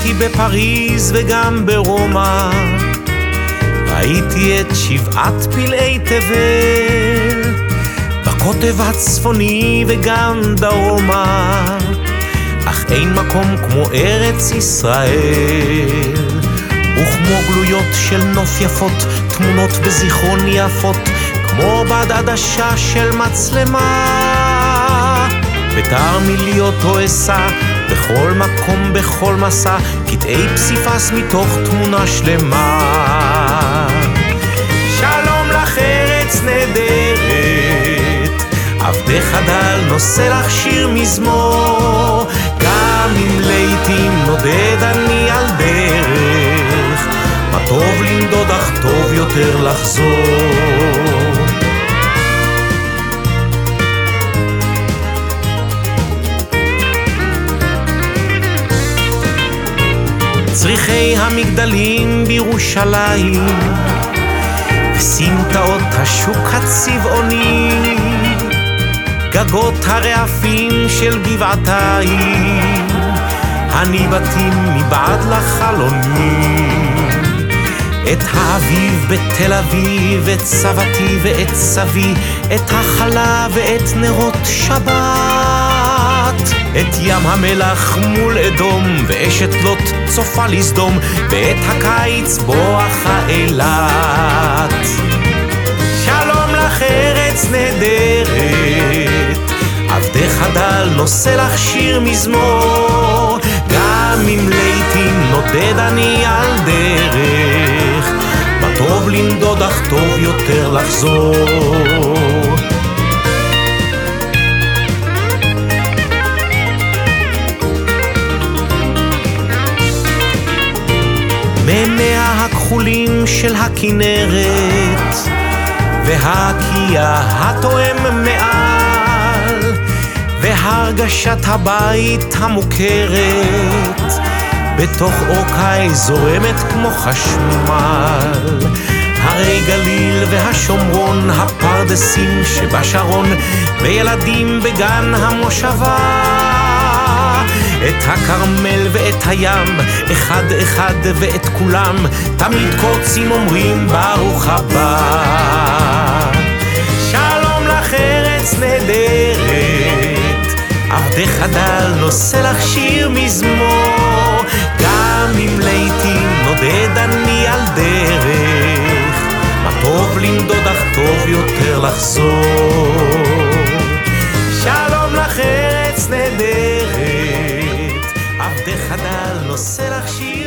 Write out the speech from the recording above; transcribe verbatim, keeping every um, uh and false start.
הייתי בפריז וגם ברומא, ראיתי את שבעת פלאי תבל, בקוטב הצפוני וגם דרומה, אך אין מקום כמו ארץ ישראל, וכמו גלויות של נוף יפות, תמונות בזיכרון יפות, כמו בד עדשה של מצלמה, בתרמיליות או אסע, בכל מקום, בכל מסע, קטעי פסיפס מתוך תמונה שלמה. שלום לך ארץ נהדרת, עבדך דל נושא לך שיר מזמור, גם אם לעתים נודד אני על דרך, מה טוב לנדוד אך טוב יותר לחזור. צריכי המגדלים בירושלים וסמטאות השוק הצבעוני, גגות הרעפים של גבעתיים, הניבטים מבעד לחלונים, את האביב בתל אביב, את סבתי ואת סבי, את החלה ואת נרות שבת, את ים המלח מול אדום, ואשת לוט צופה לסדום, ואת הקיץ בואכה אילת. שלום לך ארץ נהדרת, עבדך דל נושא לך שיר מזמור, גם אם לעתים נודד אני על דרך, מה טוב לנדוד אך טוב יותר לחזור. מימיה הכחולים של הכנרת והקייה התואם מעל, והרגשת הבית המוכרת בתוך אורכי זורמת כמו חשמל, הרי גליל והשומרון, הפרדסים שבשרון, וילדים בגן המושבה, את הכרמל ואת הים, אחד אחד ואת כולם, תמיד קורצים אומרים ברוך הבא. שלום לך ארץ נהדרת, עבדך דל נושא לך שיר מזמור, גם אם לעתים נודד אני על דרך, מה טוב לנדוד אך טוב יותר לחזור. שלום לך ארץ נהדרת, עבדך דל נושא לך שיר